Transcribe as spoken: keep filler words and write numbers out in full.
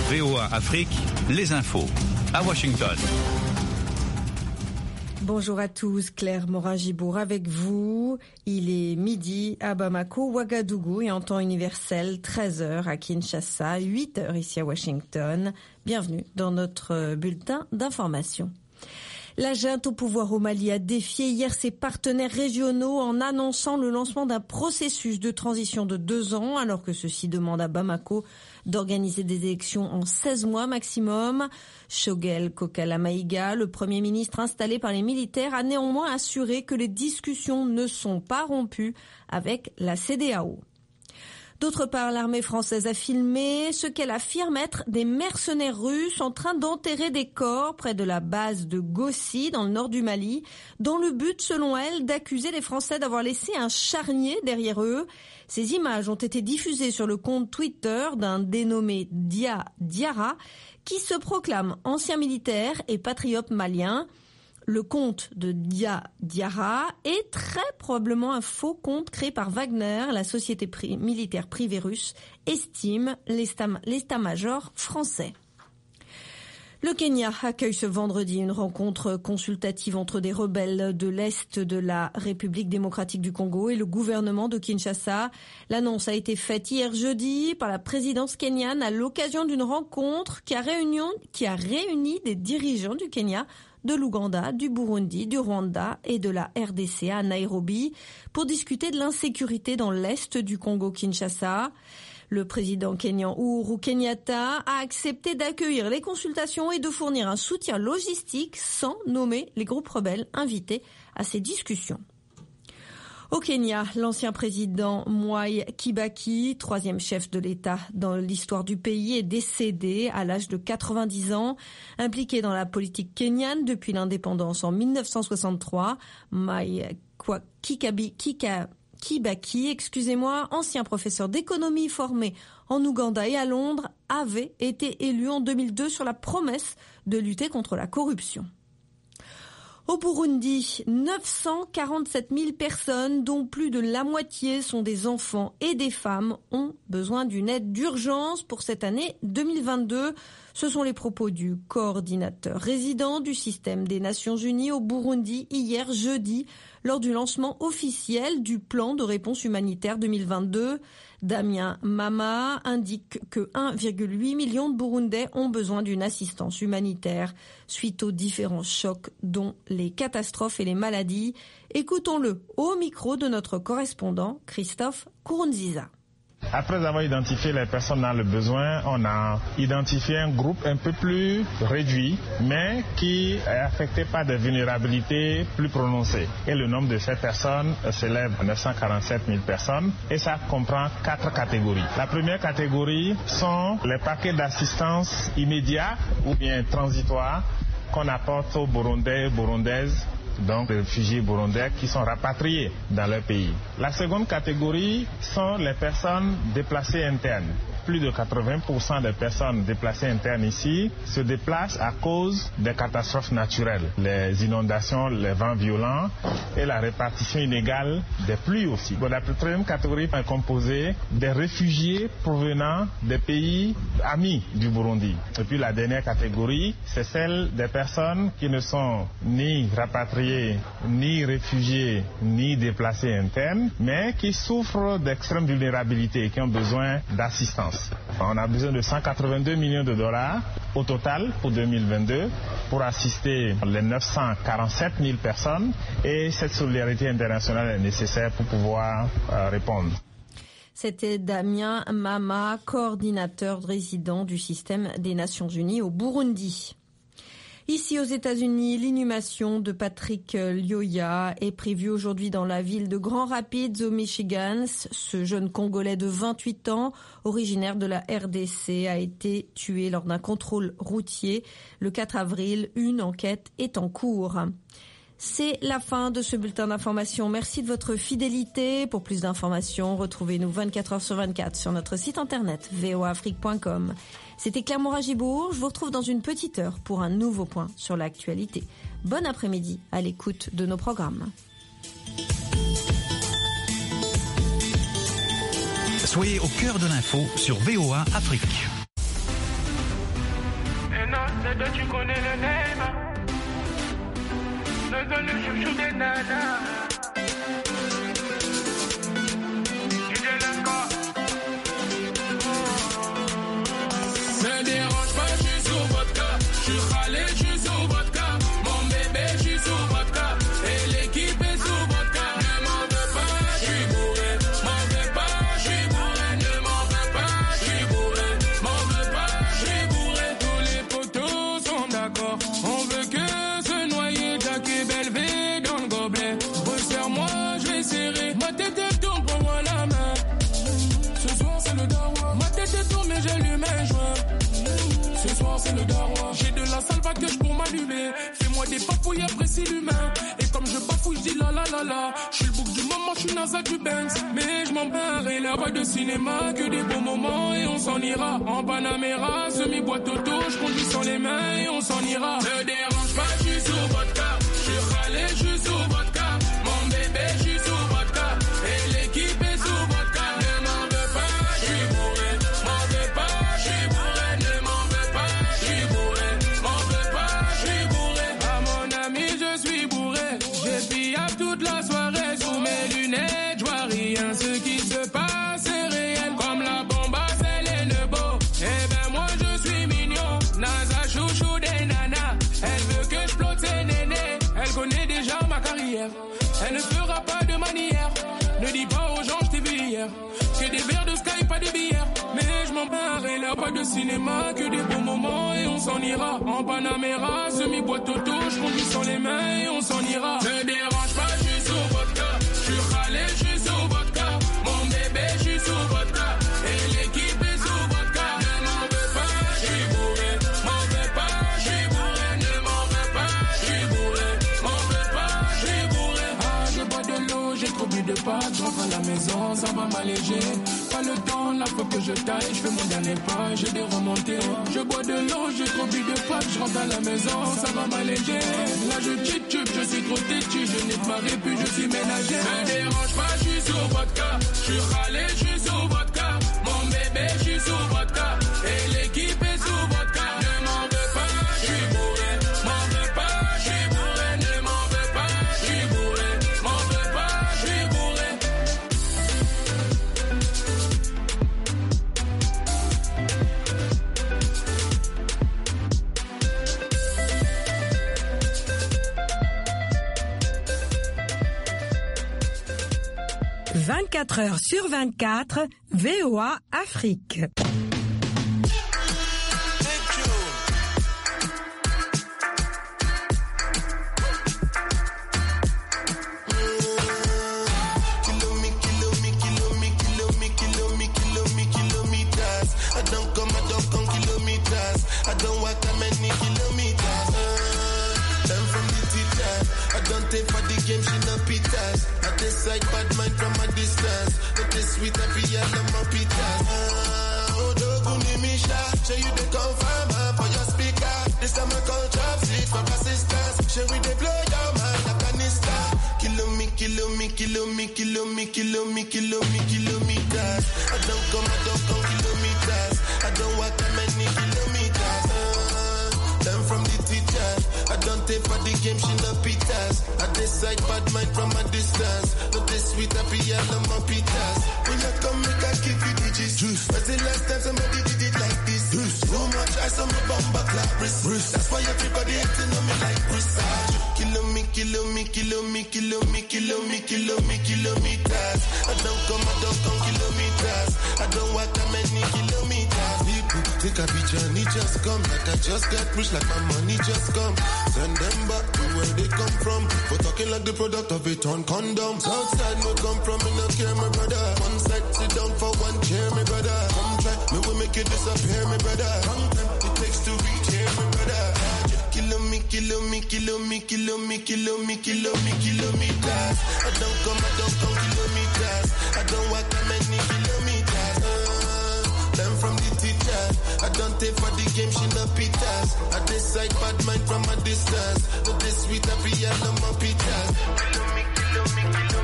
V O A Afrique, les infos, à Washington. Bonjour à tous, Claire Morin-Gibour avec vous. Il est midi à Bamako, Ouagadougou et en temps universel, treize heures à Kinshasa, huit heures ici à Washington. Bienvenue dans notre bulletin d'information. La junte au pouvoir au Mali a défié hier ses partenaires régionaux en annonçant le lancement d'un processus de transition de deux ans, alors que ceux-ci demandent à Bamako d'organiser des élections en seize mois maximum. Choguel Kokala Maïga, le premier ministre installé par les militaires, a néanmoins assuré que les discussions ne sont pas rompues avec la C D A O. D'autre part, l'armée française a filmé ce qu'elle affirme être des mercenaires russes en train d'enterrer des corps près de la base de Gossi, dans le nord du Mali, dans le but, selon elle, d'accuser les Français d'avoir laissé un charnier derrière eux. Ces images ont été diffusées sur le compte Twitter d'un dénommé Dia Diarra, qui se proclame ancien militaire et patriote malien. Le compte de Dia Diarra est très probablement un faux compte créé par Wagner, la société pri- militaire privée russe, estime l'état-major français. Le Kenya accueille ce vendredi une rencontre consultative entre des rebelles de l'Est de la République démocratique du Congo et le gouvernement de Kinshasa. L'annonce a été faite hier jeudi par la présidence kenyane à l'occasion d'une rencontre qui a, réunion, qui a réuni des dirigeants du Kenya, de l'Ouganda, du Burundi, du Rwanda et de la R D C à Nairobi pour discuter de l'insécurité dans l'Est du Congo-Kinshasa. Le président kenyan Uhuru Kenyatta a accepté d'accueillir les consultations et de fournir un soutien logistique sans nommer les groupes rebelles invités à ces discussions. Au Kenya, l'ancien président Mwai Kibaki, troisième chef de l'État dans l'histoire du pays, est décédé à l'âge de quatre-vingt-dix ans. Impliqué dans la politique kenyane depuis l'indépendance en mille neuf cent soixante-trois, Mwai Kibaki, excusez-moi, ancien professeur d'économie formé en Ouganda et à Londres, avait été élu en deux mille deux sur la promesse de lutter contre la corruption. Au Burundi, neuf cent quarante-sept mille personnes, dont plus de la moitié sont des enfants et des femmes, ont besoin d'une aide d'urgence pour cette année deux mille vingt-deux. Ce sont les propos du coordinateur résident du système des Nations Unies au Burundi hier jeudi, lors du lancement officiel du plan de réponse humanitaire deux mille vingt-deux. Damien Mama indique que un virgule huit million de Burundais ont besoin d'une assistance humanitaire suite aux différents chocs, dont les catastrophes et les maladies. Écoutons-le au micro de notre correspondant Christophe Kourunziza. Après avoir identifié les personnes dans le besoin, on a identifié un groupe un peu plus réduit, mais qui est affecté par des vulnérabilités plus prononcées. Et le nombre de ces personnes s'élève à neuf cent quarante-sept mille personnes, et ça comprend quatre catégories. La première catégorie sont les paquets d'assistance immédiat ou bien transitoire qu'on apporte aux Burundais et Burundaises, donc les réfugiés burundais qui sont rapatriés dans leur pays. La seconde catégorie sont les personnes déplacées internes. Plus de quatre-vingts pour cent des personnes déplacées internes ici se déplacent à cause des catastrophes naturelles, les inondations, les vents violents et la répartition inégale des pluies aussi. Bon, la troisième catégorie est composée des réfugiés provenant des pays amis du Burundi. Et puis la dernière catégorie, c'est celle des personnes qui ne sont ni rapatriées, ni réfugiés, ni déplacés internes, mais qui souffrent d'extrême vulnérabilité et qui ont besoin d'assistance. On a besoin de cent quatre-vingt-deux millions de dollars au total pour deux mille vingt-deux pour assister les neuf cent quarante-sept mille personnes, et cette solidarité internationale est nécessaire pour pouvoir euh, répondre. C'était Damien Mama, coordinateur résident du système des Nations Unies au Burundi. Ici aux États-Unis, l'inhumation de Patrick Lyoya est prévue aujourd'hui dans la ville de Grand Rapids au Michigan. Ce jeune Congolais de vingt-huit ans, originaire de la R D C, a été tué lors d'un contrôle routier le quatre avril. Une enquête est en cours. C'est la fin de ce bulletin d'information. Merci de votre fidélité. Pour plus d'informations, retrouvez-nous vingt-quatre heures sur vingt-quatre sur notre site internet v o a afrique point com. C'était Claire Morin-Gibour. Je vous retrouve dans une petite heure pour un nouveau point sur l'actualité. Bon après-midi à l'écoute de nos programmes. Soyez au cœur de l'info sur V O A Afrique. Toi tu connais le name. Le gars, le chouchou des nanas. D J Lenka. Ne dérange pas, je suis sous vodka. Je suis râlé, je suis sous vodka. Mon bébé, je suis sous vodka. Et l'équipe est sous vodka. Ne m'en veux pas, je suis bourré. M'en veux pas, je suis bourré. Ne m'en veux pas, je suis bourré. M'en veux pas, je suis bourré. Tous les potos sont d'accord. On veut que se noyer, Jack et Belvé dans le gobelet. Resserre-moi, je vais serrer. Ma tête est tourne, prends-moi la main. Ce soir c'est le dawa. Ma tête est tourne, mais j'allume un joint. Ce soir c'est le dawa. J'ai de la salvaqueuse pour m'allumer. Fais-moi des papouilles, apprécie l'humain. Et comme je bafouille, je dis la la la la. Je suis le bouc du moment, je suis Naza du Benz. Mais je m'en barre et la boîte de cinéma. Que des beaux moments et on s'en ira. En Panamera, semi-boîte auto. Je conduis sans les mains et on s'en ira. Ne dérange pas, je suis sous vodka. Je suis râlé, je suis sous vodka. Mon bébé, je suis sous vodka. Et l'équipe est sous vodka. Ne m'en veux pas, je suis bourré. M'en veux pas, je suis bourré. Ne m'en veux pas, je suis bourré. M'en veux pas, je suis bourré. À mon ami, je suis bourré. J'ai pillable toute la soirée. Sous mes lunettes, je vois rien. Ce qui se passe est réel. Comme la bombe à Celle et Nebo. Eh ben moi je suis mignon. Naza chouchou des nanas. Elle veut que je flotte ses nénés. Elle connaît déjà ma carrière. Elle ne fera pas de manière. Ne dis pas aux gens je t'ai vu hier. Que des verres de Sky, pas de bière. Mais je m'en barre et là pas de cinéma. Que des bons moments et on s'en ira. En Panamera, semi-boîte auto. Je conduis sans les mains et on s'en ira. Ne dérange pas, je suis sous vodka. Je suis râlé, je suis sous vodka. Mon bébé, je suis sous vodka. Et l'équipe est sous vodka. Ne m'en veux pas, je suis bourré. M'en veux pas, je suis bourré. Ne m'en veux pas, je suis bourré. M'en veux pas, je suis bourré. Ah, je bois de l'eau, j'ai trop bu de pâtes. Je rentre à la maison, ça va m'alléger. Pas le temps, la fois que je taille, je fais mon dernier pas, j'ai des remontées. Je bois de l'eau, j'ai trop bu de pâtes. Je rentre à la maison, ça va m'alléger. Là je titube, je suis trop têtu. Je n'ai pas puis je suis ménager. Ne dérange pas, je suis sous vodka. Je suis râlé, je suis sous vodka. Mon bébé, je suis sous vodka. Et l'équipe est sous vodka. Ne m'en veux pas, je suis bourré. M'en veux pas, je suis bourré. Ne m'en veux pas, je suis bourré. M'en veux pas, je suis bourré. vingt-quatre heures sur vingt-quatre, V O A Afrique. Like bad mind from a distance. But this sweet happy and I'm a pita. Oh, Doguni Misha. Show you the confirm for your speaker. This time I call trap seat for assistance. Show we they blow your mind like a nista. Kilo me, kilo me, kilo me, kilo me, kilo me, kilo me, kilometers. I don't come, I don't come kilometers. I don't walk that many kilometers. Uh, them from the teacher. I don't take for the game, she no pitas. I decide bad mind from a distance. Not this sweet happy and I'm a pitas. When you come make I give you digits. Juice. When's the last time somebody did it like this? Juice. So much ice on my bumper clap wrist. That's why everybody acting on me like Chris. Kilo me, kilo me, kilo me, kilo me, kilo me, kilo me, kilometers. I don't come, I don't come kilometers. I don't walk that many kilometers. People take a picture and it just come. Like I just got rich, like my money just come. Send them back to where they come from. For talking like the product of a torn condom. Outside no come from, me no care, my brother. One side sit down for one chair, my brother. Come try, me will make it disappear, my brother. Long time it takes to reach here, my brother. Kilo me, kilo me, kilo me, kilo me, kilo me, kilo me, kilometers. I don't come, I don't come kilometers. I don't walk that many kilometers. Uh, them from the teacher. I don't take for the game, she no pitas. I decide bad mind from a distance. Not this sweet happy and I'm a pitas. Kilo me, kilo me, kilo me.